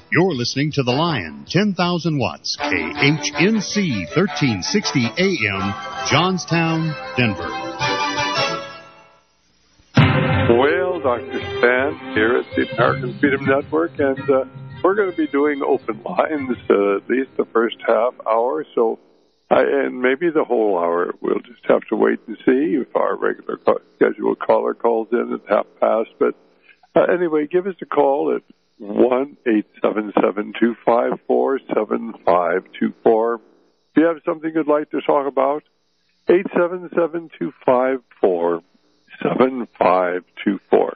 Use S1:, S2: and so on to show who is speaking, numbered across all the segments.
S1: You're listening to The Lion, 10,000 watts, KHNC, 1360 AM, Johnstown, Denver.
S2: Well, Dr. Stan here at the American Freedom Network, and we're going to be doing open lines at least the first half hour, and maybe the whole hour. We'll just have to wait and see if our regular scheduled caller calls in at 5:30. But anyway, give us a call at 1-877-254-7524. If you have something you'd like to talk about, 877-254-7524.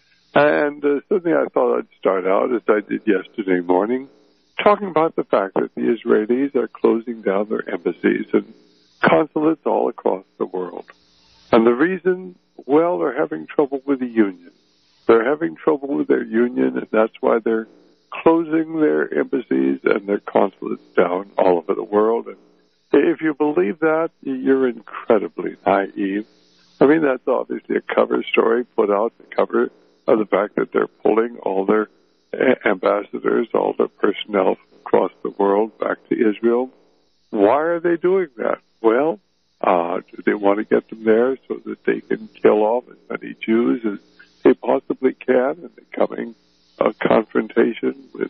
S2: And something I thought I'd start out, as I did yesterday morning, talking about the fact that the Israelis are closing down their embassies and consulates all across the world. And the reason, well, they're having trouble with the union. They're having trouble with their union, and that's why they're closing their embassies and their consulates down all over the world. And if you believe that, you're incredibly naive. I mean, that's obviously a cover story put out, the cover of the fact that they're pulling all their ambassadors, all their personnel across the world back to Israel. Why are they doing that? Well, do they want to get them there so that they can kill off as many Jews as they possibly can in the coming confrontation with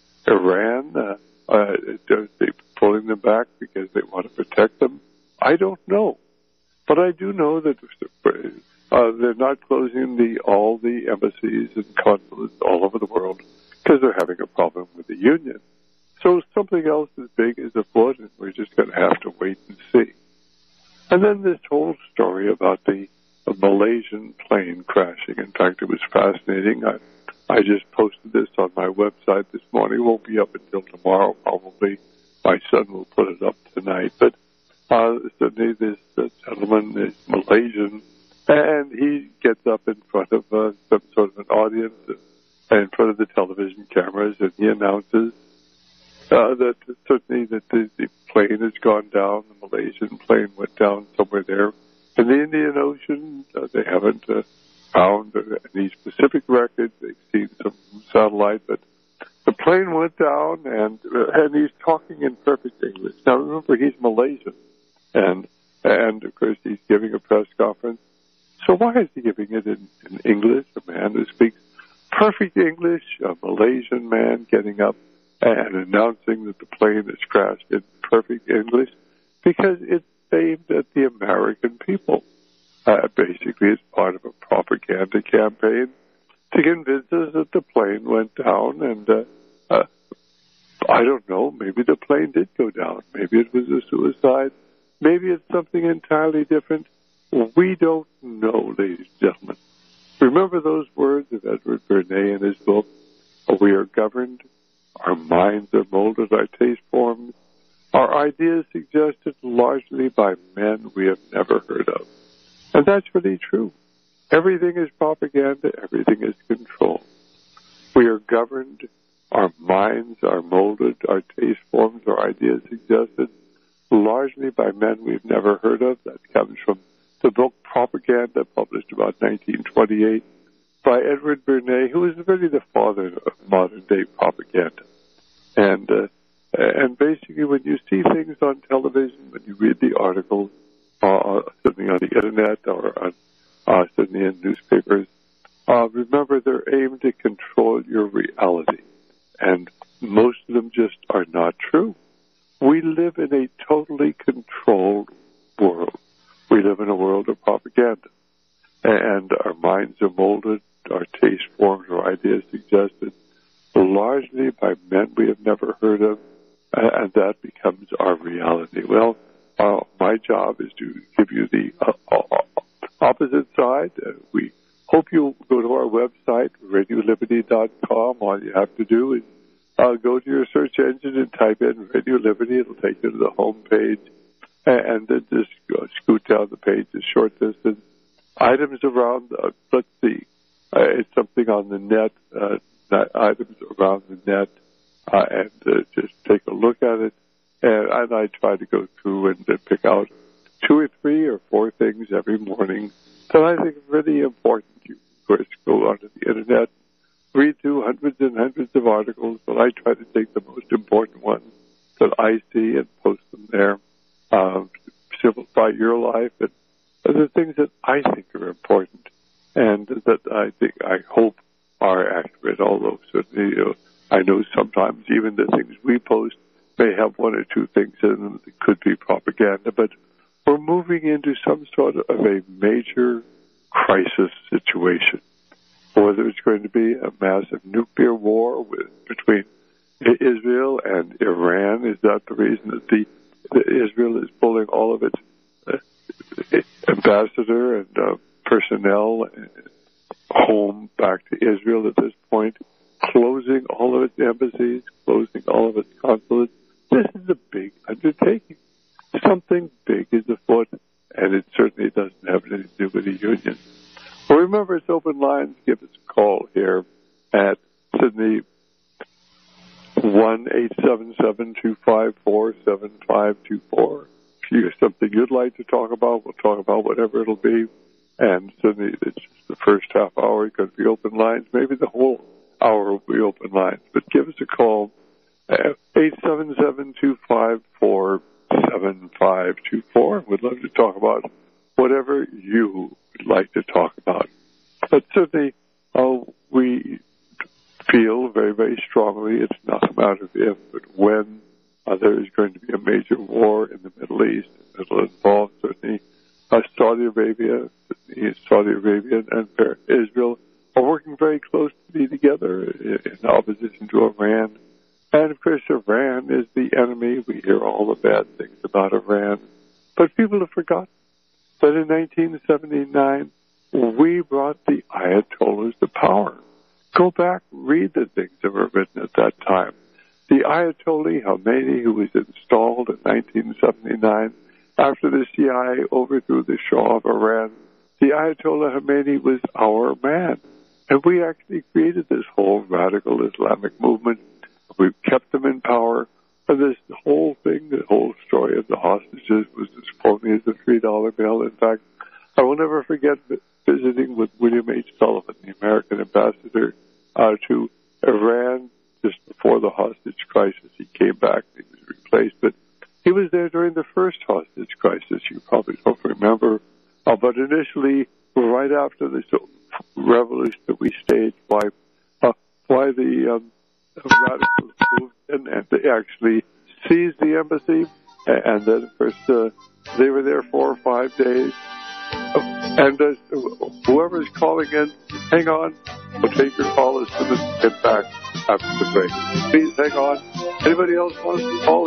S2: Iran? Are they pulling them back because they want to protect them? I don't know. But I do know that they're not closing all the embassies and consulates all over the world because they're having a problem with the union. So something else as big is afoot, and we're just going to have to wait and see. And then this whole story about the Malaysian plane crashing. In fact, it was fascinating. I just posted this on my website this morning. It won't be up until tomorrow, probably. My son will put it up tonight. But suddenly this gentleman is Malaysian, and he gets up in front of some sort of an audience in front of the television cameras, and he announces that certainly that the plane has gone down. The Malaysian plane went down somewhere there in the Indian Ocean. They haven't found any specific records. They've seen some satellite, but the plane went down, and he's talking in perfect English. Now, remember, he's Malaysian, and of course, he's giving a press conference. So why is he giving it in English? A man who speaks perfect English, a Malaysian man getting up and announcing that the plane has crashed in perfect English, because it's aimed at the American people. Basically, it's part of a propaganda campaign to convince us that the plane went down, and I don't know, maybe the plane did go down. Maybe it was a suicide. Maybe it's something entirely different. We don't know, ladies and gentlemen. Remember those words of Edward Bernays in his book, "We are governed, our minds are molded, our taste formed, our ideas suggested largely by men we have never heard of." And that's really true. Everything is propaganda. Everything is control. We are governed. Our minds are molded. Our taste forms. Our ideas suggested largely by men we've never heard of. That comes from the book Propaganda, published about 1928 by Edward Bernays, who is really the father of modern-day propaganda. And basically, when you see things on television, when you read the articles, certainly on the internet or certainly in newspapers, remember they're aimed to control your reality. And most of them just are not true. We live in a totally controlled world. We live in a world of propaganda. And our minds are molded, our taste forms, our ideas suggested largely by men we have never heard of, and that becomes our reality. Well, my job is to give you the opposite side. We hope you'll go to our website, RadioLiberty.com. All you have to do is go to your search engine and type in Radio Liberty. It'll take you to the home page, and then just scoot down the page a short distance. Items around, let's see, it's something on the net, items around the net, and just take a look at it. And I try to go through and pick out 2 or 3 or 4 things every morning that I think are really important. You, of course, go onto the internet, read through hundreds and hundreds of articles, but I try to take the most important ones that I see and post them there. Simplify your life, and the things that I think are important and that I hope are accurate, although certainly I know sometimes even the things we post may have one or two things in them that could be propaganda, but we're moving into some sort of a major crisis situation, whether it's going to be a massive nuclear war between Israel and Iran. Is that the reason that Israel is pulling all of its ambassador and personnel home back to Israel at this point, closing all of its embassies, closing all of its consulates? This is a big undertaking. Something big is afoot, and it certainly doesn't have anything to do with the union. Well, remember, it's open lines. Give us a call here at Sydney, 1-877-254-7524. If you have something you'd like to talk about, we'll talk about whatever it'll be. And Sydney, it's just the first half hour going to be open lines. Maybe the whole hour will be open lines. But give us a call at 877-254-7524. We'd love to talk about whatever you would like to talk about. But certainly, we feel very, very strongly it's not a matter of if, but when there is going to be a major war in the Middle East. It'll involve certainly Saudi Arabia and Israel are working very closely together in opposition to Iran. And, of course, Iran is the enemy. We hear all the bad things about Iran. But people have forgotten that in 1979, we brought the Ayatollahs to power. Go back, read the things that were written at that time. The Ayatollah Khomeini, who was installed in 1979 after the CIA overthrew the Shah of Iran, the Ayatollah Khomeini was our man. And we actually created this whole radical Islamic movement. We kept them in power. And this whole thing, the whole story of the hostages was as phony as a $3 bill. In fact, I will never forget visiting with William H. Sullivan, the American ambassador to Iran just before the hostage crisis. He came back, he was replaced, but he was there during the first hostage crisis. You probably don't remember. But initially, right after the revolution that we staged, why the radicals moved in and they actually seized the embassy. And then, of course, they were there 4 or 5 days. And whoever's calling in, hang on. We'll take your call as soon as we get back after the break. Please hang on. Anybody else wants to call?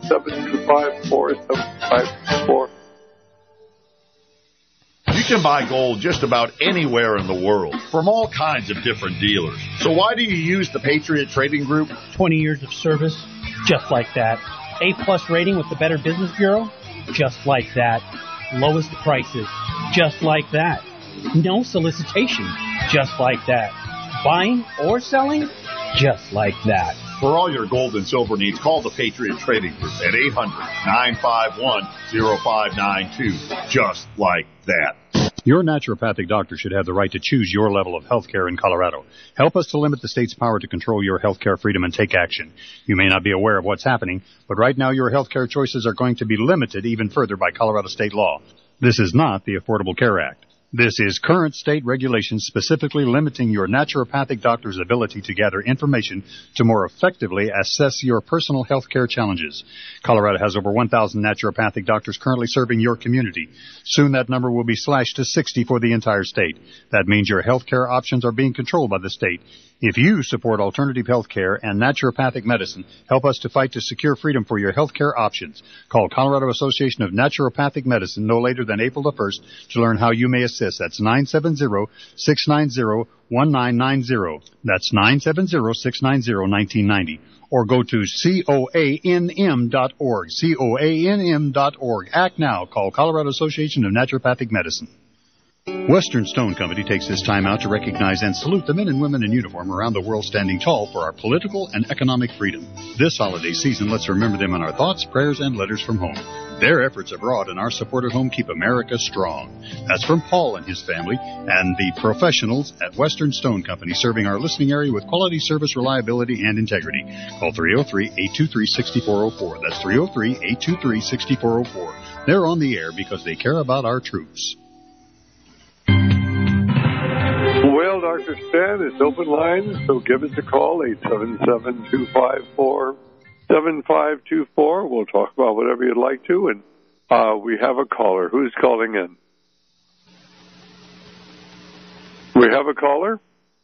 S2: 877-254-7524.
S3: You can buy gold just about anywhere in the world from all kinds of different dealers. So why do you use the Patriot Trading Group?
S4: 20 years of service, just like that. A+ rating with the Better Business Bureau, just like that. Lowest prices, just like that. No solicitation, just like that. Buying or selling, just like that.
S3: For all your gold and silver needs, call the Patriot Trading Group at 800-951-0592. Just like that.
S5: Your naturopathic doctor should have the right to choose your level of health care in Colorado. Help us to limit the state's power to control your health care freedom and take action. You may not be aware of what's happening, but right now your health care choices are going to be limited even further by Colorado state law. This is not the Affordable Care Act. This is current state regulations specifically limiting your naturopathic doctor's ability to gather information to more effectively assess your personal health care challenges. Colorado has over 1,000 naturopathic doctors currently serving your community. Soon that number will be slashed to 60 for the entire state. That means your health care options are being controlled by the state. If you support alternative health care and naturopathic medicine, help us to fight to secure freedom for your health care options. Call Colorado Association of Naturopathic Medicine no later than April the 1st to learn how you may assist. That's 970-690-1990. That's 970-690-1990. Or go to COANM.org. COANM.org. Act now. Call Colorado Association of Naturopathic Medicine. Western Stone Company takes this time out to recognize and salute the men and women in uniform around the world standing tall for our political and economic freedom. This holiday season, let's remember them in our thoughts, prayers, and letters from home. Their efforts abroad and our support at home keep America strong. That's from Paul and his family and the professionals at Western Stone Company, serving our listening area with quality service, reliability, and integrity. Call 303-823-6404. That's 303-823-6404. They're on the air because they care about our troops.
S2: Well, Dr. Stan, it's open line, so give us a call, 877-254-7524. We'll talk about whatever you'd like to, and we have a caller. Who's calling in? We have a caller?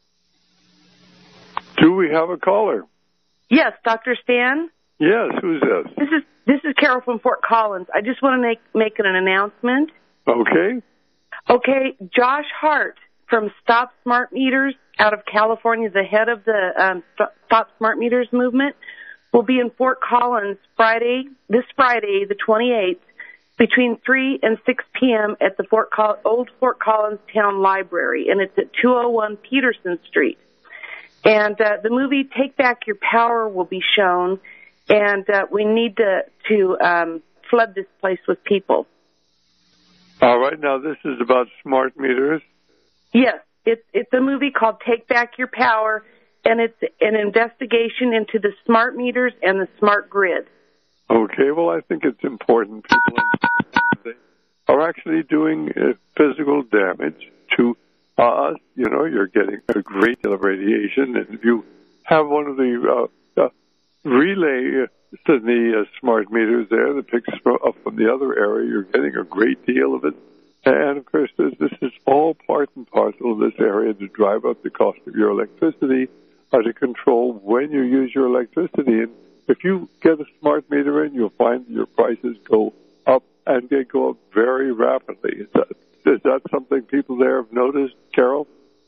S2: Do we have a caller?
S6: Yes, Dr. Stan?
S2: Yes, who's this?
S6: This is Carol from Fort Collins. I just want to make an announcement.
S2: Okay.
S6: Okay, Josh Hart from Stop Smart Meters out of California, the head of the Stop Smart Meters movement, will be in Fort Collins this Friday, the 28th, between 3 and 6 p.m. at the Old Fort Collins Town Library, and it's at 201 Peterson Street. And the movie Take Back Your Power will be shown, and we need to flood this place with people.
S2: All right, now this is about smart meters.
S6: Yes, it's a movie called Take Back Your Power, and it's an investigation into the smart meters and the smart grid.
S2: Okay, well, I think it's important people are actually doing physical damage to us. You know, you're getting a great deal of radiation, and if you have one of the relay the smart meters there that picks up from the other area, you're getting a great deal of it. And, of course, this is all part and parcel of this area to drive up the cost of your electricity, to control when you use your electricity. And if you get a smart meter in, you'll find that your prices go up, and they go up very rapidly. Is that something people there have noticed, Carol?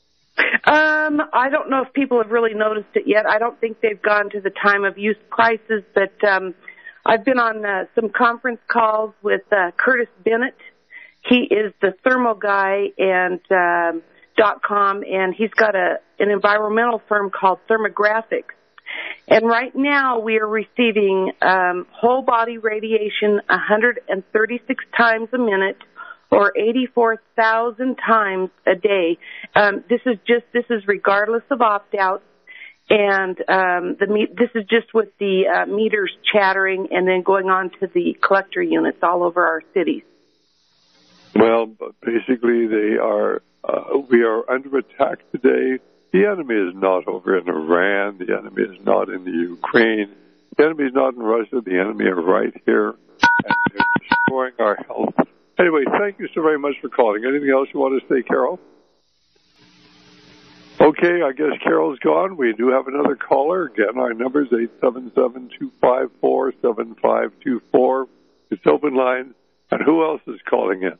S6: I don't know if people have really noticed it yet. I don't think they've gone to the time of use prices, but I've been on some conference calls with Curtis Bennett. He is the thermal guy and .com, and he's got an environmental firm called Thermographics. And right now we are receiving whole body radiation 136 times a minute, or 84,000 times a day. This is regardless of opt-outs, and this is just with the meters chattering and then going on to the collector units all over our cities.
S2: Well, basically, we are under attack today. The enemy is not over in Iran. The enemy is not in the Ukraine. The enemy is not in Russia. The enemy are right here, and they're destroying our health. Anyway, thank you so very much for calling. Anything else you want to say, Carol? Okay, I guess Carol's gone. We do have another caller. Again, our number is 877-254-7524. It's open line. And who else is calling in?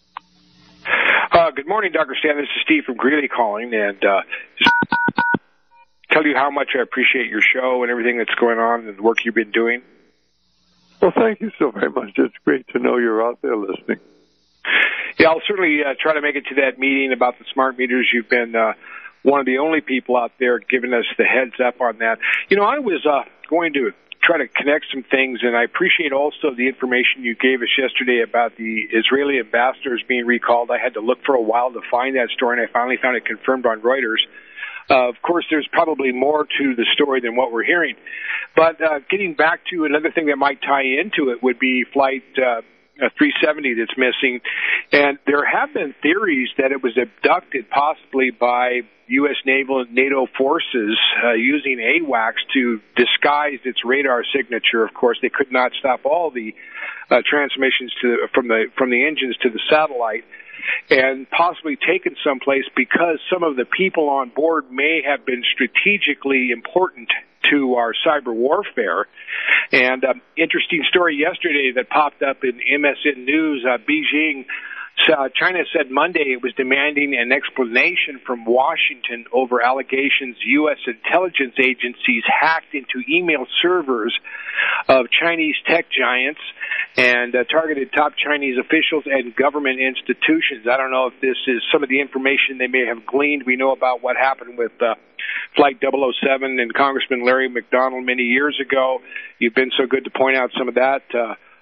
S7: Good morning, Dr. Stan. This is Steve from Greeley calling, and just tell you how much I appreciate your show and everything that's going on and the work you've been doing.
S2: Well, thank you so very much. It's great to know you're out there listening.
S7: Yeah, I'll certainly try to make it to that meeting about the smart meters. You've been one of the only people out there giving us the heads up on that. You know, I was going to try to connect some things, and I appreciate also the information you gave us yesterday about the Israeli ambassadors being recalled. I had to look for a while to find that story, and I finally found it confirmed on Reuters. Of course, there's probably more to the story than what we're hearing. But getting back to another thing that might tie into it would be Flight 370 that's missing. And there have been theories that it was abducted possibly by U.S. NATO forces using AWACS to disguise its radar signature. Of course, they could not stop all the transmissions from the engines to the satellite, and possibly taken someplace because some of the people on board may have been strategically important to our cyber warfare. And interesting story yesterday that popped up in MSN News, Beijing, China said Monday it was demanding an explanation from Washington over allegations U.S. intelligence agencies hacked into email servers of Chinese tech giants and targeted top Chinese officials and government institutions. I don't know if this is some of the information they may have gleaned. We know about what happened with Flight 007 and Congressman Larry McDonald many years ago. You've been so good to point out some of that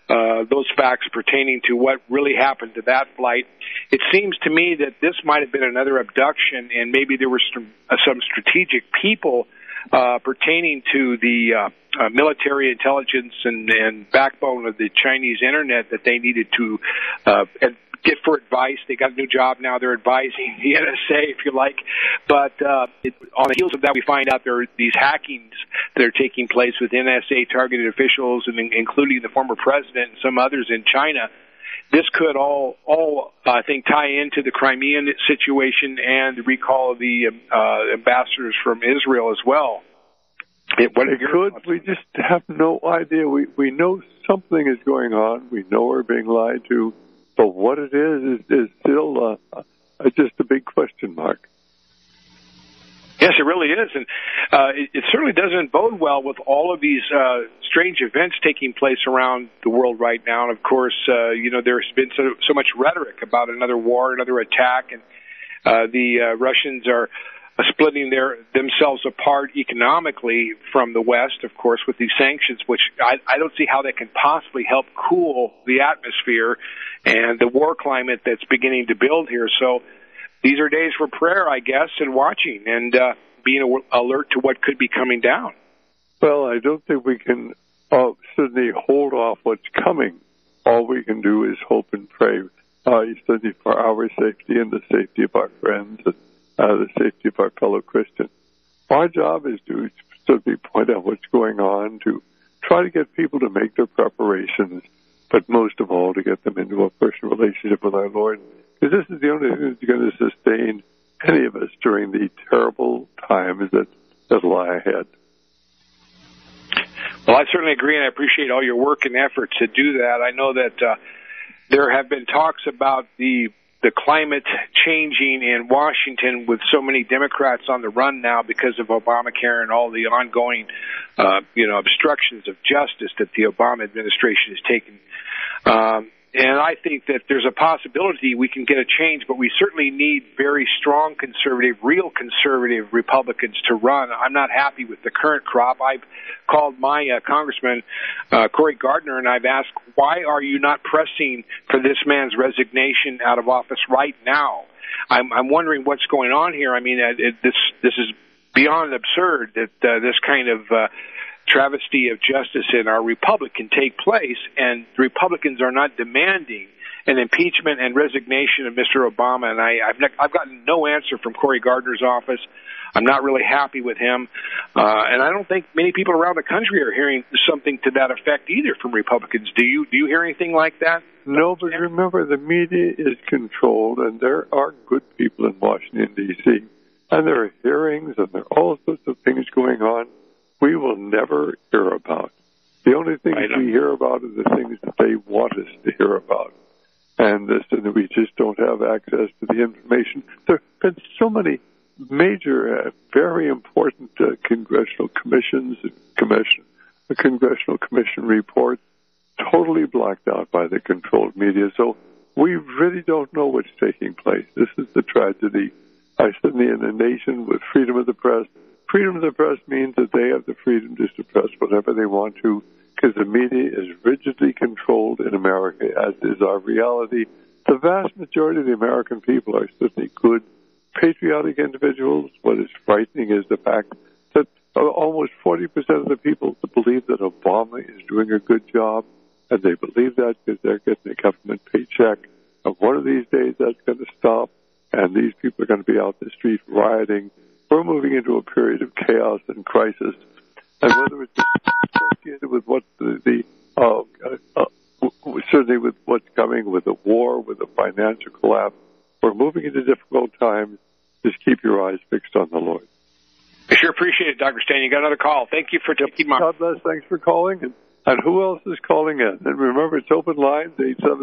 S7: those facts pertaining to what really happened to that flight. It seems to me that this might have been another abduction, and maybe there were some strategic people pertaining to the military intelligence and backbone of the Chinese internet that they needed to get for advice. They got a new job now. They're advising the NSA, if you like. But on the heels of that, we find out there are these hackings that are taking place with NSA-targeted officials, and including the former president and some others in China. This could all I think, tie into the Crimean situation and the recall of the ambassadors from Israel as well.
S2: It could. We just have no idea. We know something is going on. We know we're being lied to. But what it is still just a big question mark.
S7: Yes, it really is. And it certainly doesn't bode well with all of these strange events taking place around the world right now. And, of course, there's been so much rhetoric about another war, another attack. And the Russians are splitting themselves apart economically from the West, of course, with these sanctions, which I don't see how they can possibly help cool the atmosphere and the war climate that's beginning to build here. So these are days for prayer, I guess, and watching and being alert to what could be coming down.
S2: Well, I don't think we can certainly hold off what's coming. All we can do is hope and pray, certainly for our safety and the safety of our friends and the safety of our fellow Christians. Our job is to certainly point out what's going on, to try to get people to make their preparations, but most of all to get them into a personal relationship with our Lord. Because this is the only thing that's going to sustain any of us during the terrible times that lie ahead.
S7: Well, I certainly agree, and I appreciate all your work and efforts to do that. I know that there have been talks about the climate changing in Washington with so many Democrats on the run now because of Obamacare and all the ongoing, obstructions of justice that the Obama administration has taken. And I think that there's a possibility we can get a change, but we certainly need very strong conservative, real conservative Republicans to run. I'm not happy with the current crop. I've called my Congressman, Cory Gardner, and I've asked, why are you not pressing for this man's resignation out of office right now? I'm wondering what's going on here. I mean, this is beyond absurd that this kind of travesty of justice in our republic can take place, and the Republicans are not demanding an impeachment and resignation of Mr. Obama. And I've gotten no answer from Cory Gardner's office. I'm not really happy with him, and I don't think many people around the country are hearing something to that effect either from Republicans. Do you hear anything like that?
S2: No, but remember, the media is controlled, and there are good people in Washington, D.C., and there are hearings, and there are all sorts of things going on we will never hear about. The only things we hear about are the things that they want us to hear about. And we just don't have access to the information. There have been so many major, very important congressional commissions, the congressional commission reports, totally blacked out by the controlled media. So we really don't know what's taking place. This is the tragedy. I certainly in a nation with freedom of the press. Freedom of the press means that they have the freedom to suppress whatever they want to, because the media is rigidly controlled in America, as is our reality. The vast majority of the American people are certainly good, patriotic individuals. What is frightening is the fact that almost 40% of the people believe that Obama is doing a good job, and they believe that because they're getting a government paycheck. And one of these days that's going to stop, and these people are going to be out in the street rioting. We're moving into a period of chaos and crisis, and whether it's associated with what certainly with what's coming, with the war, with the financial collapse, we're moving into difficult times. Just keep your eyes fixed on the Lord.
S7: I sure appreciate it, Dr. Stan. You got another call. Thank you for taking my...
S2: God bless. Thanks for calling. And who else is calling in? And remember, it's open lines,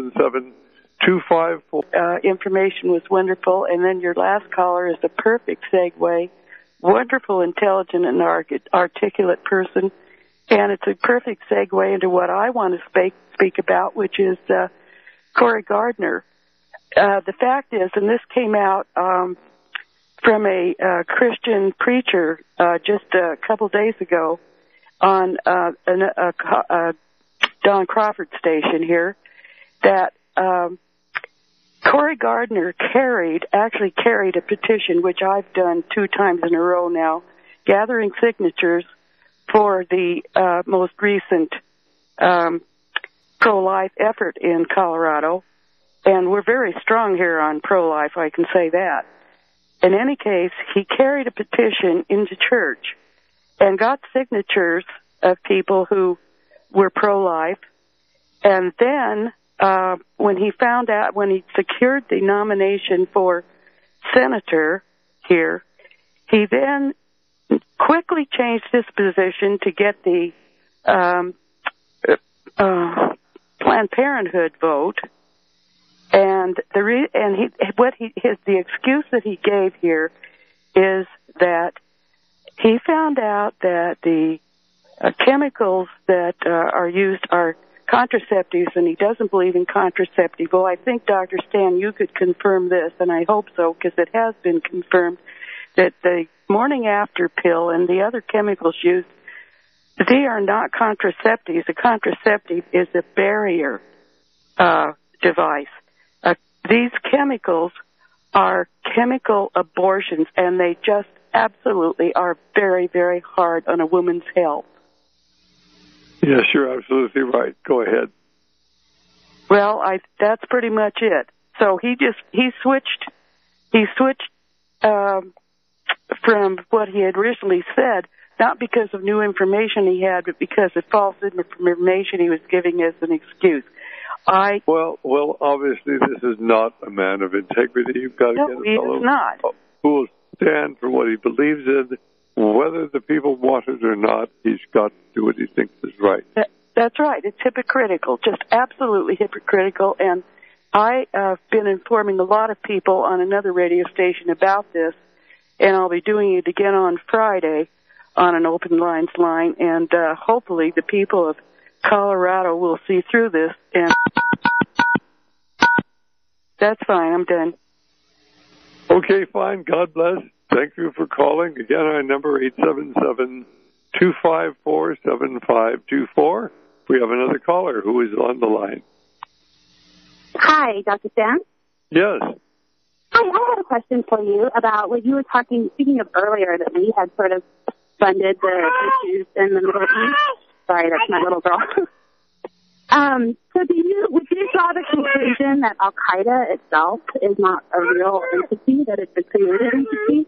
S2: 877-254.
S8: Information was wonderful, and then your last caller is the perfect segue. Wonderful, intelligent, and articulate person, and it's a perfect segue into what I want to speak about, which is Cory Gardner. The fact is, and this came out from a Christian preacher just a couple days ago on a Don Crawford station here, that Cory Gardner actually carried a petition, which I've done 2 times in a row now, gathering signatures for the most recent pro-life effort in Colorado. And we're very strong here on pro-life, I can say that. In any case, he carried a petition into church and got signatures of people who were pro-life. And then when he secured the nomination for senator here, he then quickly changed his position to get the Planned Parenthood vote. And the excuse that he gave here is that he found out that the chemicals that are used are contraceptives, and he doesn't believe in contraceptive. Well, I think, Dr. Stan, you could confirm this, and I hope so, because it has been confirmed that the morning after pill and the other chemicals used, they are not contraceptives. A contraceptive is a barrier device. These chemicals are chemical abortions, and they just absolutely are very, very hard on a woman's health.
S2: Yes, you're absolutely right. Go ahead.
S8: Well, that's pretty much it. So he switched from what he had originally said, not because of new information he had, but because of false information he was giving as an excuse. Well,
S2: obviously this is not a man of integrity. You've got to get a fellow who will stand for what he believes in. Whether the people want it or not, he's got to do what he thinks is right.
S8: That's right. It's hypocritical, just absolutely hypocritical. And I have been informing a lot of people on another radio station about this, and I'll be doing it again on Friday on an open lines line, and hopefully the people of Colorado will see through this. And that's fine. I'm done.
S2: Okay, fine. God bless. Thank you for calling. Again, our number 877-254-7524. We have another caller who is on the line.
S9: Hi, Dr. Stan.
S2: Yes.
S9: Hi, I had a question for you about what you were speaking of earlier, that we had sort of funded the issues in the Middle East. Sorry, that's my little girl. So would you draw the conclusion that Al-Qaeda itself is not a real entity, that it's a created entity?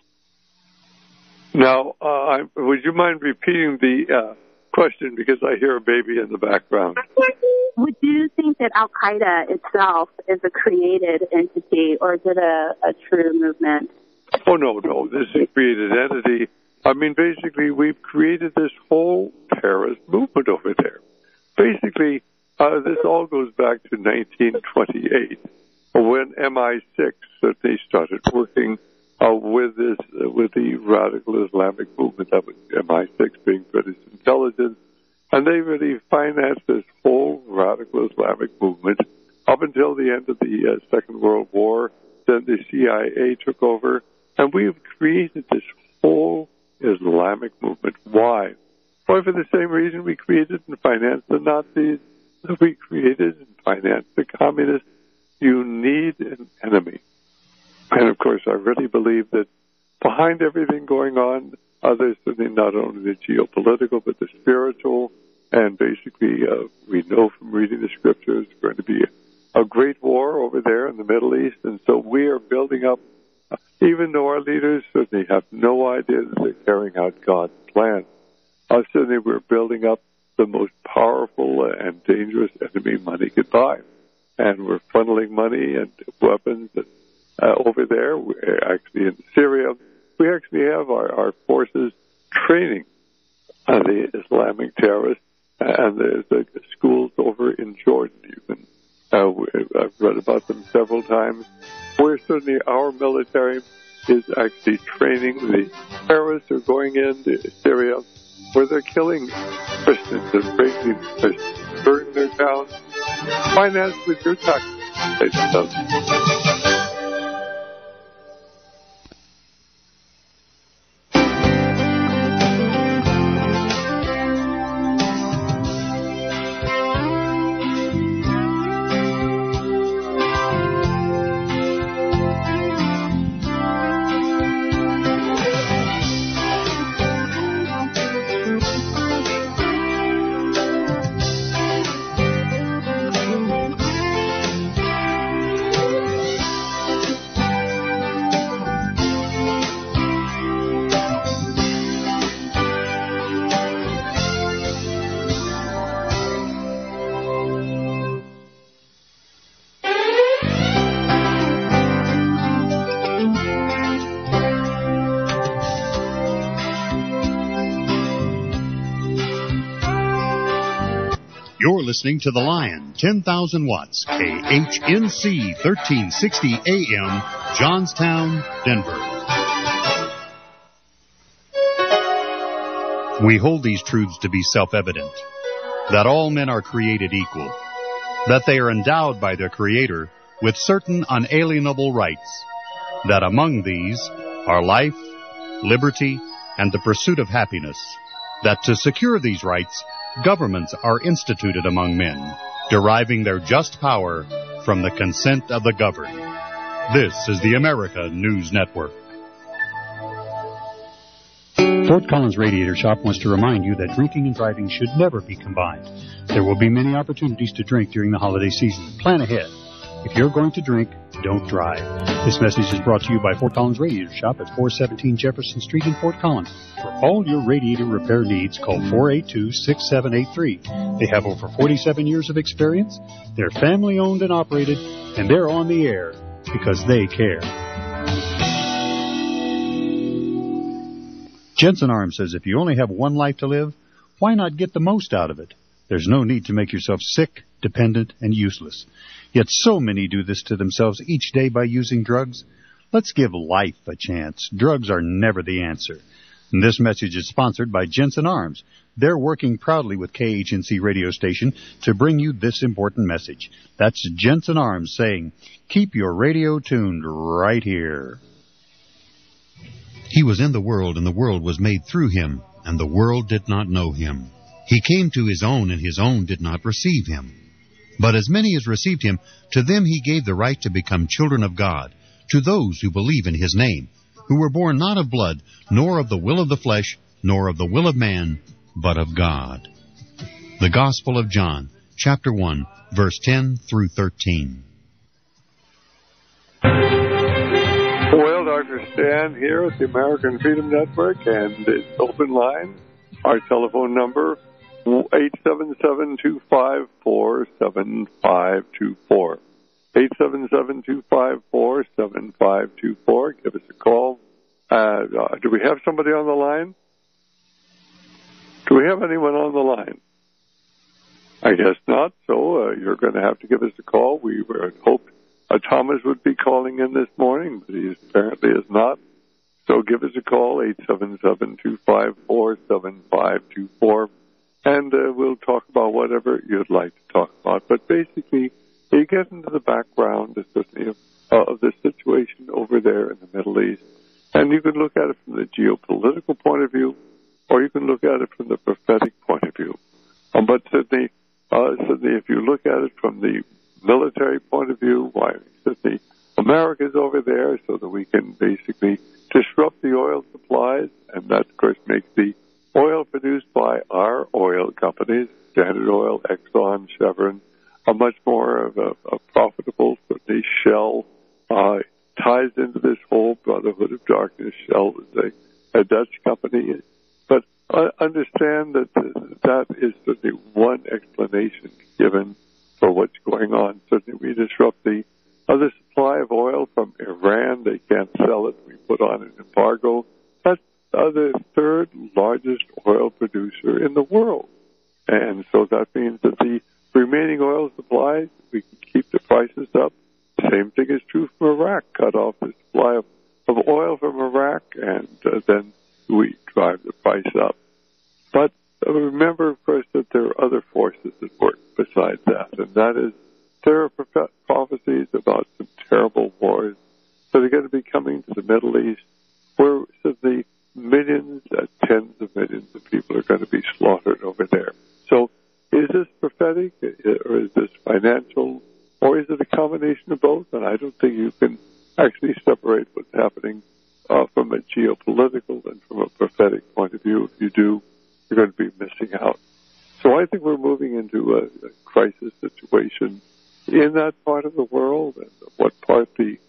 S2: Now, would you mind repeating the question, because I hear a baby in the background?
S9: Would you think that Al-Qaeda itself is a created entity, or is it a true movement?
S2: Oh, no. This is a created entity. I mean, basically, we've created this whole terrorist movement over there. Basically, this all goes back to 1928, when MI6 certainly started working with the radical Islamic movement. That was MI6 being British intelligence, and they really financed this whole radical Islamic movement up until the end of the Second World War. Then the CIA took over, and we've created this whole Islamic movement. Why? Why, for the same reason we created and financed the Nazis, that we created and financed the communists. You need an enemy. And, of course, I really believe that behind everything going on, there's certainly not only the geopolitical, but the spiritual. And basically, we know from reading the scriptures, it's going to be a great war over there in the Middle East. And so we are building up, even though our leaders certainly have no idea that they're carrying out God's plan. Certainly we're building up the most powerful and dangerous enemy money could buy. And we're funneling money and weapons over there. We're actually in Syria. We actually have our forces training the Islamic terrorists, and there's schools over in Jordan. I've read about them several times, where certainly our military is actually training the terrorists who are going into Syria, where they're killing Christians and breaking Christians, burning their towns, financed with your taxes.
S1: You're listening to The Lion, 10,000 watts, KHNC 1360 AM, Johnstown, Denver. We hold these truths to be self-evident, that all men are created equal, that they are endowed by their Creator with certain unalienable rights, that among these are life, liberty, and the pursuit of happiness, that to secure these rights, governments are instituted among men, deriving their just power from the consent of the governed. This is the America News Network.
S5: Fort Collins Radiator Shop wants to remind you that drinking and driving should never be combined. There will be many opportunities to drink during the holiday season. Plan ahead. If you're going to drink, don't drive. This message is brought to you by Fort Collins Radiator Shop at 417 Jefferson Street in Fort Collins. For all your radiator repair needs, call 482-6783. They have over 47 years of experience. They're family owned and operated, and they're on the air because they care. Jensen Arms says if you only have one life to live, why not get the most out of it? There's no need to make yourself sick, dependent, and useless. Yet so many do this to themselves each day by using drugs. Let's give life a chance. Drugs are never the answer. And this message is sponsored by Jensen Arms. They're working proudly with KHNC radio station to bring you this important message. That's Jensen Arms saying, keep your radio tuned right here.
S1: He was in the world, and the world was made through him, and the world did not know him. He came to his own, and his own did not receive him. But as many as received him, to them he gave the right to become children of God, to those who believe in his name, who were born not of blood, nor of the will of the flesh, nor of the will of man, but of God. The Gospel of John, chapter 1, verse 10 through 13.
S2: Well, Dr. Stan here at the American Freedom Network, and it's open line. Our telephone number, 877-254-7524. 877-254-7524. Give us a call. Do we have somebody on the line? Do we have anyone on the line? I guess not, so you're going to have to give us a call. We were hoped Thomas would be calling in this morning, but he apparently is not. So give us a call, 877-254-7524, and we'll talk about whatever you'd like to talk about. But basically, you get into the background of the situation over there in the Middle East, and you can look at it from the geopolitical point of view, or you can look at it from the prophetic point of view. But certainly, if you look at it from the military point of view, why certainly America's over there so that we can basically disrupt the oil supplies, and that, of course, makes the oil produced by our oil companies, Standard Oil, Exxon, Chevron, a much more of a profitable. Certainly, Shell ties into this whole Brotherhood of Darkness. Shell is a Dutch company, but understand that that is certainly one explanation given for what's going on. Certainly, we disrupt the other supply of oil from Iran. They can't sell it. We put on an embargo. That's the third largest oil producer in the world. And so that means that the remaining oil supplies, we can keep the prices up. Same thing is true from Iraq. Cut off the supply of oil from Iraq, and then we drive the price up. But remember, of course, that there are other forces at work besides that, and that is there are prophecies about some terrible wars that are going to be coming to the Middle East, where the millions, tens of millions of people are going to be slaughtered over there. So is this prophetic, or is this financial, or is it a combination of both? And I don't think you can actually separate what's happening from a geopolitical and from a prophetic point of view. If you do, you're going to be missing out. So I think we're moving into a crisis situation in that part of the world, and what part the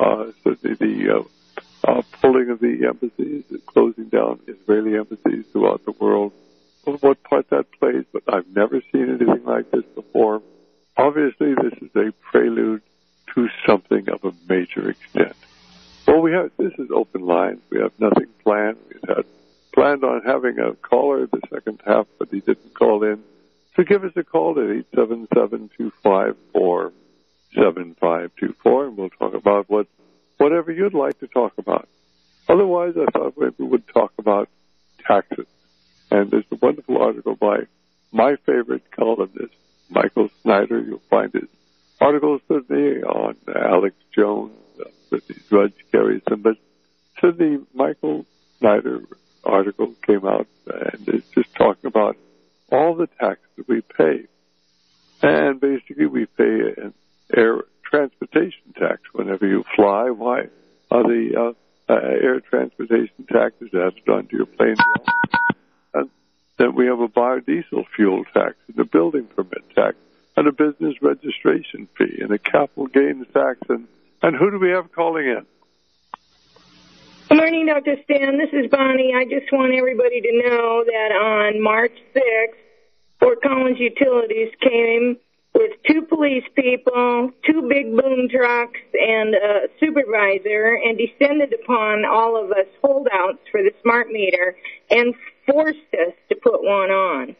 S2: pulling of the embassies, the closing down Israeli embassies throughout the world, what part that plays. But I've never seen anything like this before. Obviously, this is a prelude to something of a major extent. Well, this is open lines. We have nothing planned. We had planned on having a caller the second half, but he didn't call in. So give us a call at 877-254-7524, and we'll talk about whatever you'd like to talk about. Otherwise, I thought maybe we would talk about taxes. And there's a wonderful article by my favorite columnist, Michael Snyder. You'll find his articles today on Alex Jones, Sidney Drudge carries them. But Sidney, Michael Snyder article came out, and it's just talking about all the taxes we pay. And basically, we pay an air transportation tax whenever you fly. Why? The air transportation tax is added onto your plane. And then we have a biodiesel fuel tax, and a building permit tax, and a business registration fee, and a capital gains tax. And who do we have calling in?
S10: Good morning, Dr. Stan. This is Bonnie. I just want everybody to know that on March 6th, Fort Collins Utilities came with 2 police people, 2 big boom trucks, and a supervisor, and descended upon all of us holdouts for the smart meter and forced us to put one on.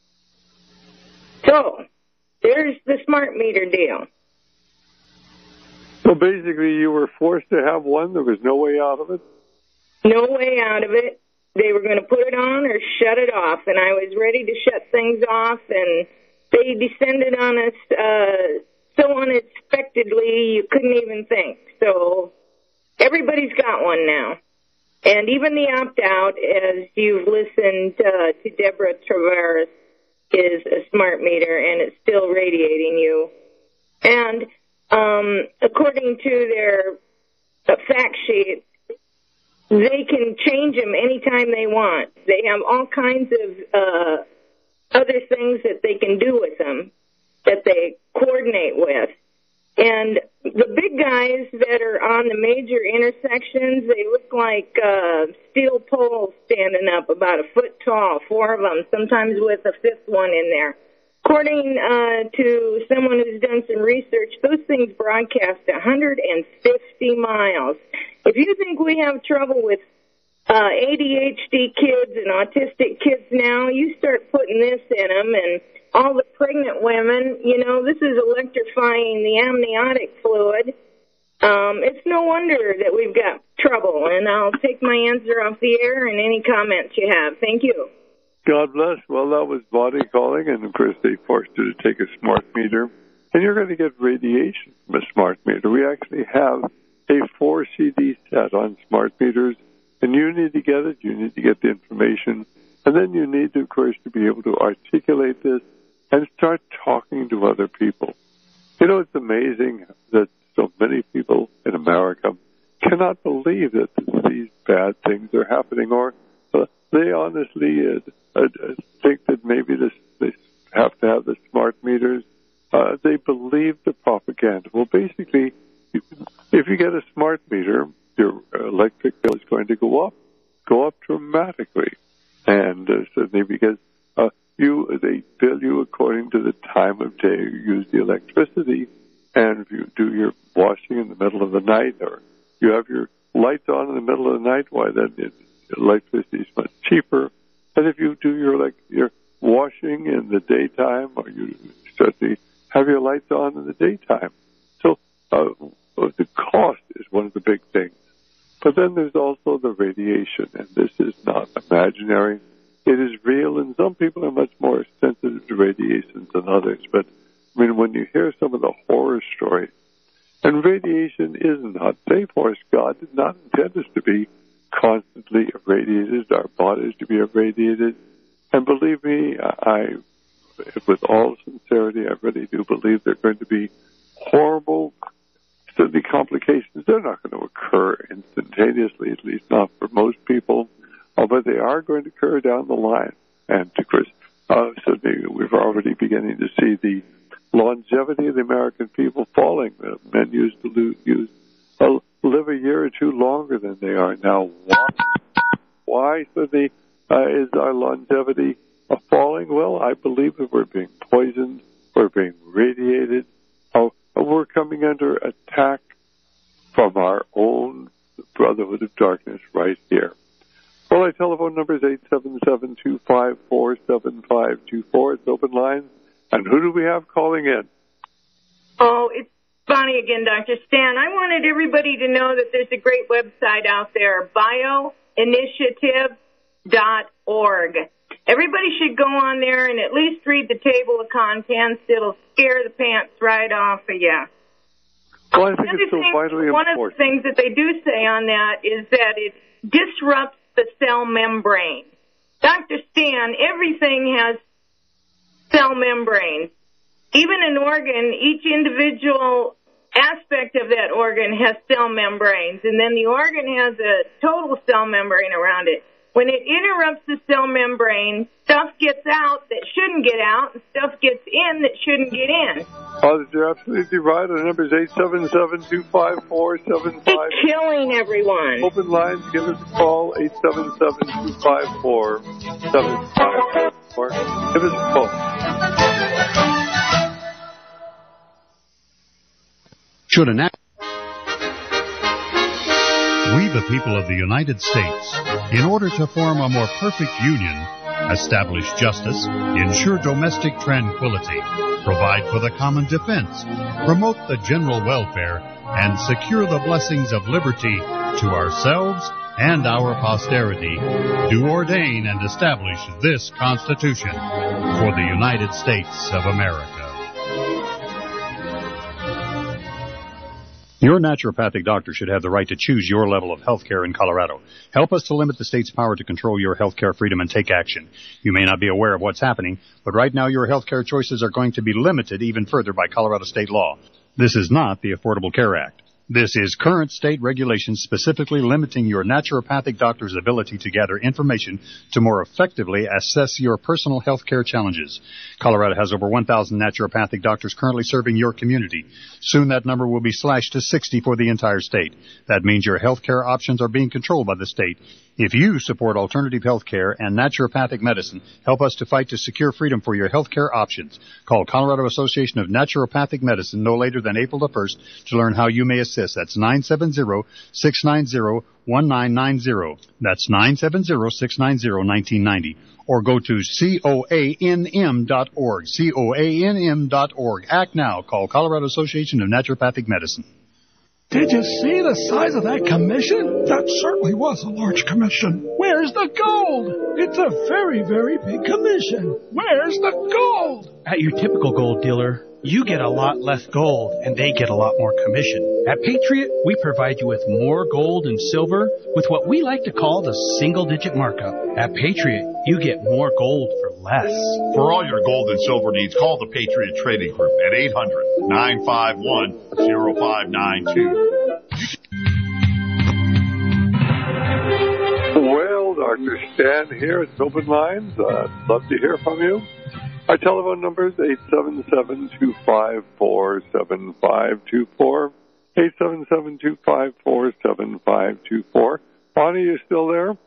S10: So, there's the smart meter deal.
S2: So basically, you were forced to have one. There was no way out of it?
S10: No way out of it. They were going to put it on or shut it off, and I was ready to shut things off, and they descended on us so unexpectedly you couldn't even think. So everybody's got one now. And even the opt-out, as you've listened to Deborah Tavares, is a smart meter, and it's still radiating you. And according to their fact sheet, they can change them anytime they want. They have all kinds of other things that they can do with them that they coordinate with. And the big guys that are on the major intersections, they look like steel poles standing up about a foot tall, 4 of them, sometimes with a 5th one in there. According to someone who's done some research, those things broadcast 150 miles. If you think we have trouble with ADHD kids and autistic kids now, you start putting this in them, and all the pregnant women, you know, this is electrifying the amniotic fluid. It's no wonder that we've got trouble, and I'll take my answer off the air and any comments you have. Thank you.
S2: God bless. Well, that was Bonnie calling, and of course they forced you to take a smart meter, and you're going to get radiation from a smart meter. We actually have a 4 CD set on smart meters, and you need to get it. You need to get the information, and then you need to, of course, to be able to articulate this and start talking to other people. You know, it's amazing that so many people in America cannot believe that these bad things are happening, or they honestly think that maybe they have to have the smart meters. They believe the propaganda. Well, basically, if you get a smart meter, your electric bill is going to go up dramatically. And certainly because they bill you according to the time of day you use the electricity. And if you do your washing in the middle of the night, or you have your lights on in the middle of the night, why then electricity is much cheaper. And if you do your washing in the daytime, or you certainly have your lights on in the daytime. So the cost is one of the big things. But then there's also the radiation, and this is not imaginary. It is real, and some people are much more sensitive to radiation than others. But, I mean, when you hear some of the horror stories, and radiation is not safe for us. God did not intend us to be constantly irradiated, our bodies to be irradiated. And believe me, with all sincerity, I really do believe there are going to be horrible, certainly complications. They're not going to occur instantaneously, at least not for most people, but they are going to occur down the line. And of course, certainly we're already beginning to see the longevity of the American people falling. Men used to live a year or two longer than they are now. Why is our longevity falling? Well, I believe that we're being poisoned, we're being radiated, we're coming under attack from our own Brotherhood of Darkness right here. Well, my telephone number is 877-254-7524. It's open lines. And who do we have calling in?
S10: Oh, it's Bonnie again, Dr. Stan. I wanted everybody to know that there's a great website out there, bioinitiative.org. Everybody should go on there and at least read the table of contents. It'll scare the pants right off of you.
S2: Well, I think it's so vitally important.
S10: One of the things that they do say on that is that it disrupts the cell membrane. Dr. Stan, everything has cell membranes. Even an organ, each individual aspect of that organ has cell membranes, and then the organ has a total cell membrane around it. When it interrupts the cell membrane, stuff gets out that shouldn't get out, and stuff gets in that shouldn't get in.
S2: Oh, you're absolutely right. The number is 877-254-7524.
S10: It's killing everyone.
S2: Open lines, give us a call, 877-254-7524. Give us a call.
S1: Should an act... We, the people of the United States, in order to form a more perfect union, establish justice, ensure domestic tranquility, provide for the common defense, promote the general welfare, and secure the blessings of liberty to ourselves and our posterity, do ordain and establish this Constitution for the United States of America.
S5: Your naturopathic doctor should have the right to choose your level of health care in Colorado. Help us to limit the state's power to control your health care freedom and take action. You may not be aware of what's happening, but right now your health care choices are going to be limited even further by Colorado state law. This is not the Affordable Care Act. This is current state regulations specifically limiting your naturopathic doctor's ability to gather information to more effectively assess your personal health care challenges. Colorado has over 1,000 naturopathic doctors currently serving your community. Soon that number will be slashed to 60 for the entire state. That means your health care options are being controlled by the state. If you support alternative health care and naturopathic medicine, help us to fight to secure freedom for your health care options. Call Colorado Association of Naturopathic Medicine no later than April the 1st to learn how you may assist. That's 970-690-1990. That's 970-690-1990. Or go to COANM.org. COANM.org. Act now. Call Colorado Association of Naturopathic Medicine.
S11: Did you see the size of that commission? That certainly was a large commission. Where's the gold? It's a very, very big commission. Where's the gold?
S4: At your typical gold dealer, you get a lot less gold, and they get a lot more commission. At Patriot, we provide you with more gold and silver with what we like to call the single-digit markup. At Patriot, you get more gold for less.
S3: For all your gold and silver needs, call the Patriot Trading Group at 800-951-0592.
S2: Well, Dr. Stan here. It's open lines. I'd love to hear from you. Our telephone number is 877-254-7524. 877-254-7524. Bonnie, you still there?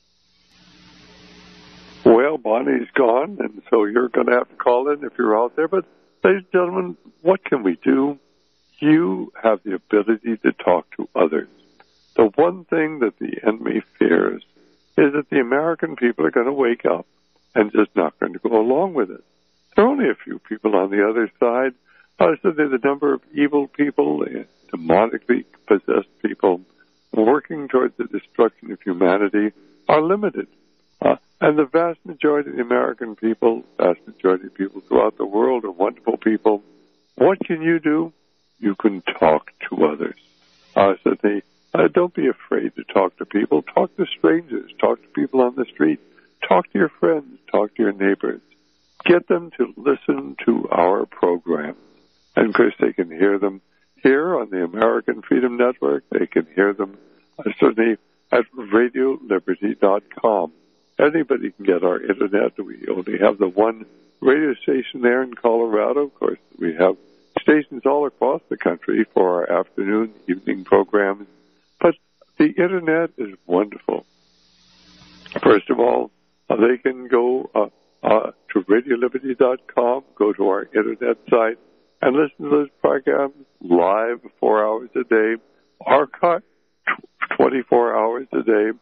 S2: Well, Bonnie's gone, and so you're going to have to call in if you're out there. But, ladies and gentlemen, what can we do? You have the ability to talk to others. The one thing that the enemy fears is that the American people are going to wake up and just not going to go along with it. There are only a few people on the other side. Obviously, the number of evil people, demonically possessed people, working towards the destruction of humanity are limited. And the vast majority of the American people, vast majority of people throughout the world are wonderful people. What can you do? You can talk to others. Don't be afraid to talk to people. Talk to strangers. Talk to people on the street. Talk to your friends. Talk to your neighbors. Get them to listen to our programs. And, of course, they can hear them here on the American Freedom Network. They can hear them certainly at RadioLiberty.com. Anybody can get our Internet. We only have the one radio station there in Colorado. Of course, we have stations all across the country for our afternoon, evening programs. But the Internet is wonderful. First of all, they can go to RadioLiberty.com, go to our Internet site, and listen to those programs live 4 hours a day, archived 24 hours a day.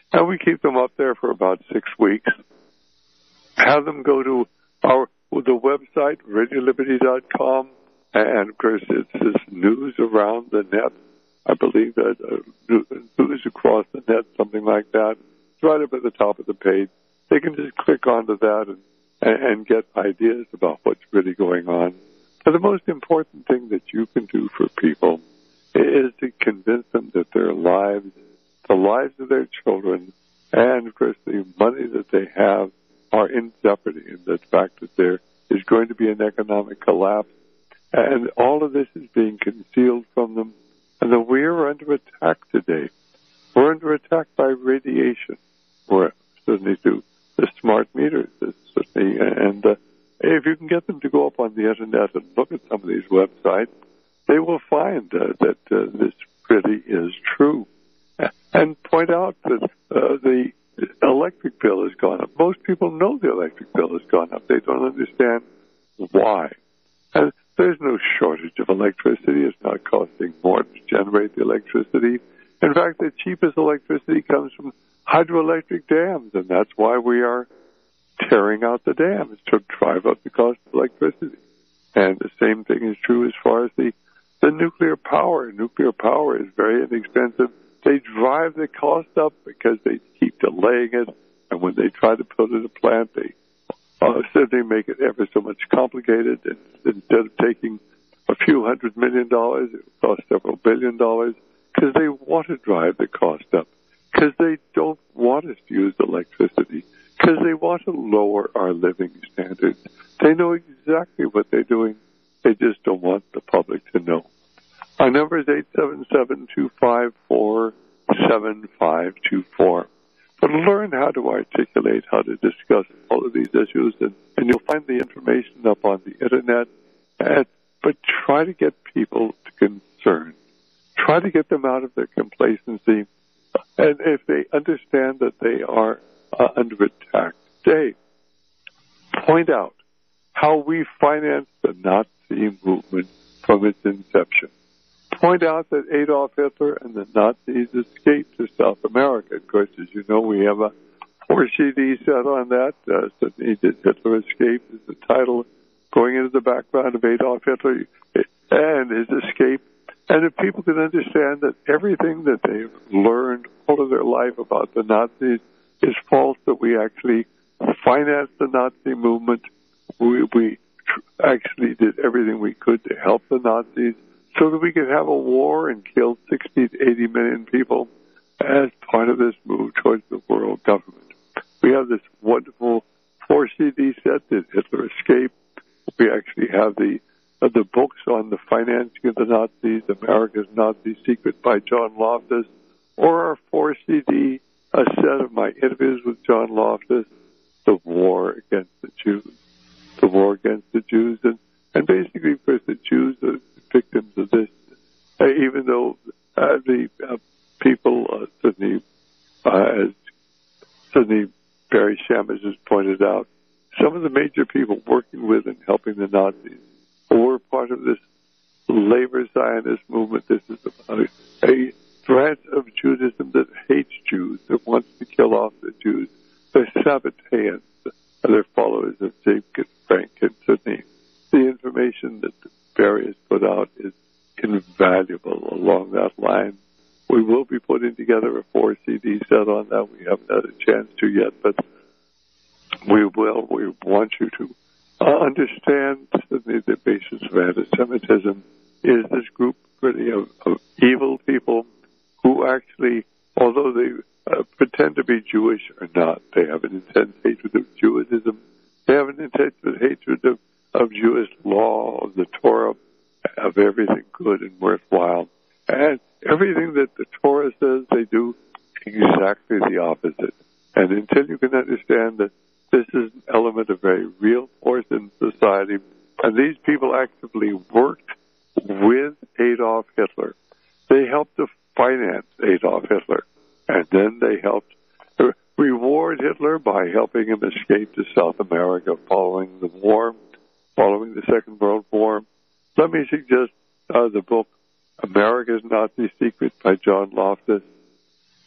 S2: And we keep them up there for about 6 weeks. Have them go to the website, RadioLiberty.com, and of course it's news around the net. I believe that news across the net, something like that. It's right up at the top of the page. They can just click onto that and get ideas about what's really going on. But the most important thing that you can do for people is to convince them that their lives, the lives of their children, and of course the money that they have are in jeopardy, and the fact that there is going to be an economic collapse, and all of this is being concealed from them, and that we are under attack today. We're under attack by radiation. We're certainly through the smart meters, certainly, and if you can get them to go up on the internet and look at some of these websites, they will find that this really is true, and point out that the electric bill has gone up. Most people know the electric bill has gone up. They don't understand why. And there's no shortage of electricity. It's not costing more to generate the electricity. In fact, the cheapest electricity comes from hydroelectric dams, and that's why we are tearing out the dams to drive up the cost of electricity. And the same thing is true as far as the nuclear power. Nuclear power is very inexpensive. They drive the cost up because they keep delaying it, and when they try to put in a plant, they certainly make it ever so much complicated. Instead of taking a few $100 million, it will cost several $1 billion, because they want to drive the cost up, because they don't want us to use electricity, because they want to lower our living standards. They know exactly what they're doing. They just don't want the public to know. Our number is 877-254-7524. But learn how to articulate, how to discuss all of these issues, and you'll find the information up on the internet. But try to get people to concern. Try to get them out of their complacency. And if they understand that they are under attack today, point out how we financed the Nazi movement from its inception. Point out that Adolf Hitler and the Nazis escaped to South America. Of course, as you know, we have a 4-CD set on that. Did Hitler Escape is the title, going into the background of Adolf Hitler and his escape. And if people can understand that everything that they've learned all of their life about the Nazis is false, that we actually financed the Nazi movement, we actually did everything we could to help the Nazis, so that we could have a war and kill 60 to 80 million people as part of this move towards the world government. We have this wonderful 4-CD set, Did Hitler Escape? We actually have the books on the financing of the Nazis, America's Nazi Secret by John Loftus, or our 4-CD, a set of my interviews with John Loftus, The War Against the Jews. The War Against the Jews, and basically, of course, the Jews are victims of this, even though the people, certainly Barry Shammers has pointed out, some of the major people working with and helping the Nazis were part of this labor Zionist movement. This is about a branch of Judaism that hates Jews, that wants to kill off the Jews. They're Sabbateans. They're followers of Jacob Frank, and certainly the information that Barry has put out is invaluable along that line. We will be putting together a 4-CD set on that. We haven't had a chance to yet, but we will. We want you to understand that the basis of anti-Semitism is this group really of evil people who actually, although they pretend to be Jewish or not, they have an intense hatred of Judaism. They have an intense hatred of Jewish law, of the Torah, of everything good and worthwhile. And everything that the Torah says, they do exactly the opposite. And until you can understand that this is an element of very real force in society, and these people actively worked with Adolf Hitler. They helped to finance Adolf Hitler, and then they helped reward Hitler by helping him escape to South America following the war, following the Second World War. Let me suggest the book America's Nazi Secret by John Loftus.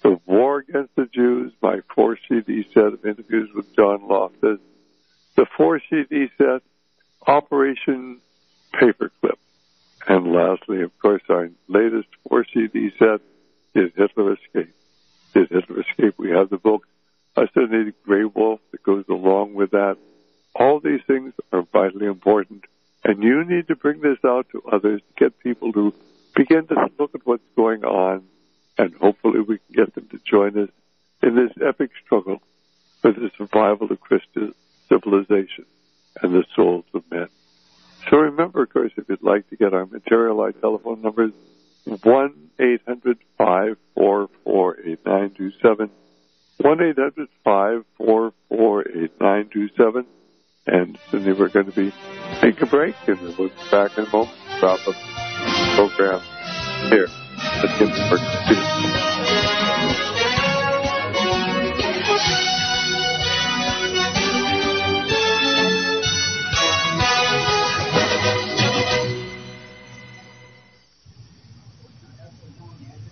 S2: The War Against the Jews, my 4-CD set of interviews with John Loftus. The 4-CD set, Operation Paperclip. And lastly, of course, our latest 4-CD set, Did Hitler Escape? Did Hitler Escape? We have the book, Sidney Grey Wolf, that goes along with that. All these things are vitally important, and you need to bring this out to others to get people to begin to look at what's going on, and hopefully we can get them to join us in this epic struggle for the survival of Christian civilization and the souls of men. So remember, of course, if you'd like to get our material, our telephone numbers, 1-800-544-8927, 1-800-544-8927, and Cindy, we're going to be taking a break, and we'll be back in a moment to wrap up the program here at Ginsburg Computer.
S1: Article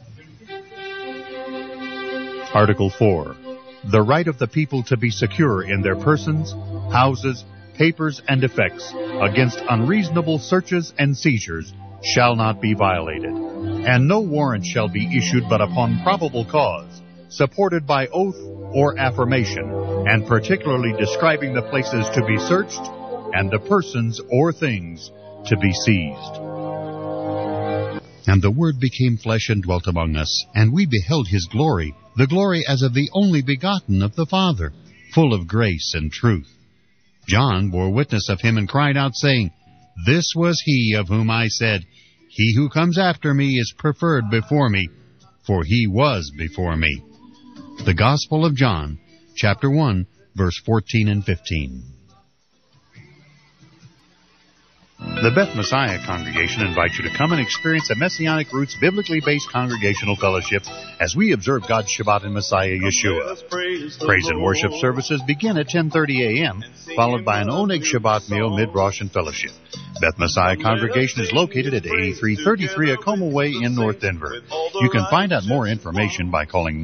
S1: 4. The right of the people to be secure in their persons, houses, papers, and effects against unreasonable searches and seizures shall not be violated, and no warrant shall be issued but upon probable cause, supported by oath or affirmation, and particularly describing the places to be searched and the persons or things to be seized. And the Word became flesh and dwelt among us, and we beheld his glory, the glory as of the only begotten of the Father, full of grace and truth. John bore witness of him and cried out, saying, This was he of whom I said, He who comes after me is preferred before me, for he was before me. The Gospel of John, chapter 1, verse 14 and 15. The Beth Messiah Congregation invites you to come and experience a Messianic Roots biblically based congregational fellowship as we observe God's Shabbat in Messiah Yeshua. Praise and worship services begin at 10:30 a.m., followed by an Oneg Shabbat meal mid-Rosh and fellowship. Beth Messiah Congregation is located at 8333 Acoma Way in North Denver. You can find out more information by calling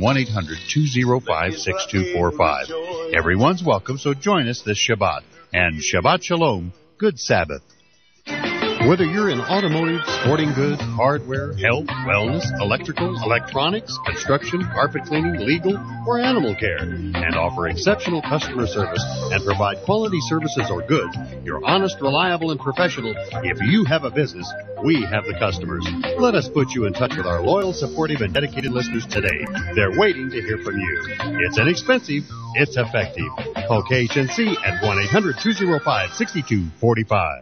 S1: 1-800-205-6245. Everyone's welcome, so join us this Shabbat. And Shabbat Shalom, good Sabbath. Whether you're in automotive, sporting goods, hardware, health, wellness, electrical, electronics, construction, carpet cleaning, legal, or animal care, and offer exceptional customer service and provide quality services or goods, you're honest, reliable, and professional. If you have a business, we have the customers. Let us put you in touch with our loyal, supportive, and dedicated listeners today. They're waiting to hear from you. It's inexpensive. It's effective. Call KHNC at 1-800-205-6245.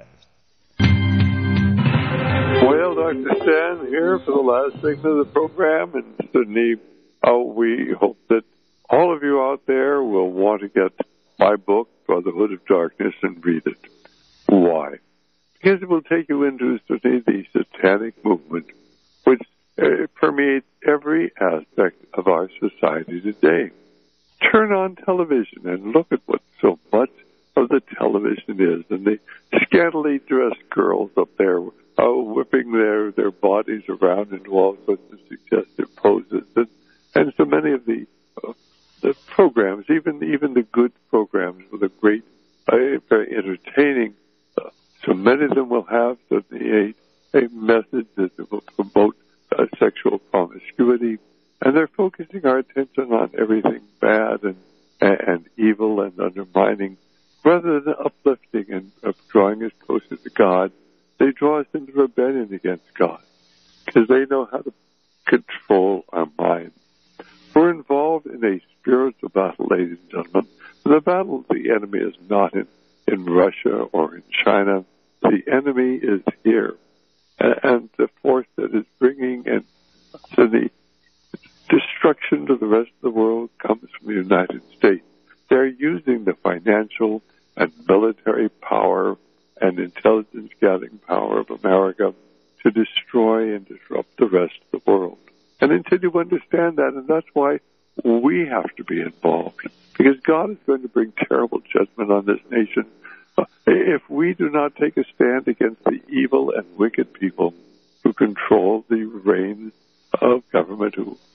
S2: Well, Dr. Stan here for the last segment of the program, and Sydney, we hope that all of you out there will want to get my book, Brotherhood of Darkness, and read it. Why? Because it will take you into, Sydney, the satanic movement, which permeates every aspect of our society today. Turn on television and look at what so much of the television is, and the scantily dressed girls up there whipping their bodies around into all sorts of suggestive poses, and so many of the programs, even the good programs with a great, very entertaining. So many of them will have a message that will promote sexual promiscuity, and they're focusing our attention on everything bad and evil and undermining, rather than uplifting and drawing us closer to God. They draw us into rebellion against God because they know how to control our minds. We're involved in a spiritual battle, ladies and gentlemen. The battle of the enemy is not in Russia or in China. The enemy is here. And the force that is bringing in the destruction to the rest of the world comes from the United States. They're using the financial and military power and intelligence-gathering power of America to destroy and disrupt the rest of the world. And until you understand that, and that's why we have to be involved, because God is going to bring terrible judgment on this nation if we do not take a stand against the evil and wicked people who control the reins of government, who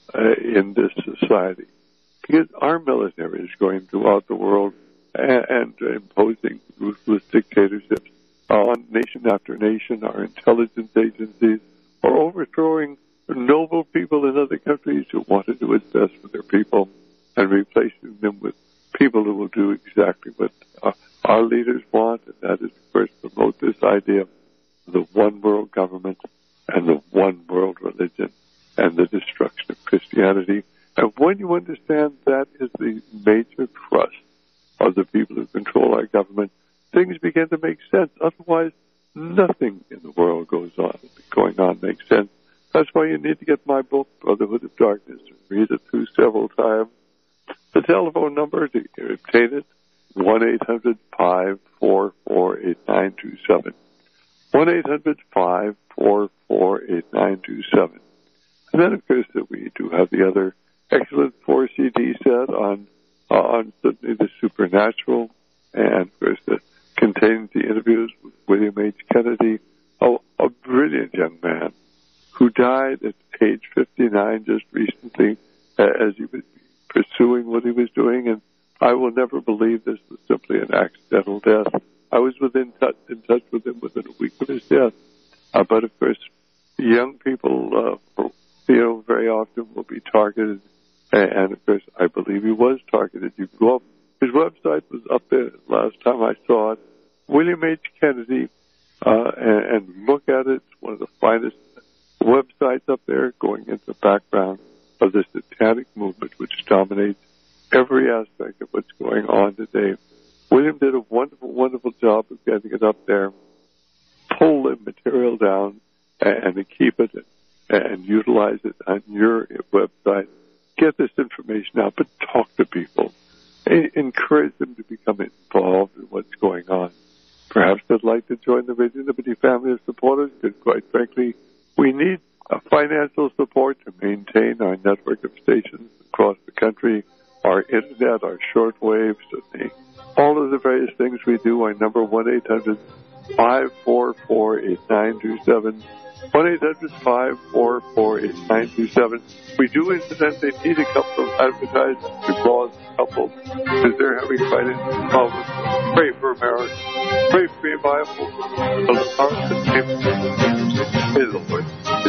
S2: in this society. Because our military is going throughout the world and imposing ruthless dictatorships on nation after nation. Our intelligence agencies are overthrowing noble people in other countries who want to do what's best for their people and replacing them with people who will do exactly what our leaders want, and that is, of course, promote this idea of the one world government and the one world religion and the destruction of Christianity. And when you understand that is the major thrust of the people who control our government, things begin to make sense. Otherwise, nothing in the world going on makes sense. That's why you need to get my book, Brotherhood of Darkness, and read it through several times. The telephone number to obtain it, 1-800-544-8927. 1-800-544-8927. And then, of course, we do have the other excellent 4-CD set on certainly the supernatural, and, of course, that contains the interviews with William H. Kennedy, a brilliant young man who died at age 59 just recently as he was pursuing what he was doing. And I will never believe this was simply an accidental death. I was in touch with him within a week of his death. But, of course, young people, very often will be targeted. And, of course, I believe he was targeted. You go up. His website was up there last time I saw it. William H. Kennedy, and look at it. It's one of the finest websites up there, going into the background of the satanic movement, which dominates every aspect of what's going on today. William did a wonderful, wonderful job of getting it up there, pull the material down, and to keep it and utilize it on your website. Get this information out, but talk to people. Encourage them to become involved in what's going on. Perhaps they'd like to join the Radio Liberty family of supporters, because quite frankly, we need financial support to maintain our network of stations across the country, our internet, our shortwave, all of the various things we do. Our number 1-800-544-8927. 1-800-544-8927. We do incidentally need a couple of advertisements to pause a couple because they're having financial problems. Pray for America. Pray for revival. May the Lord.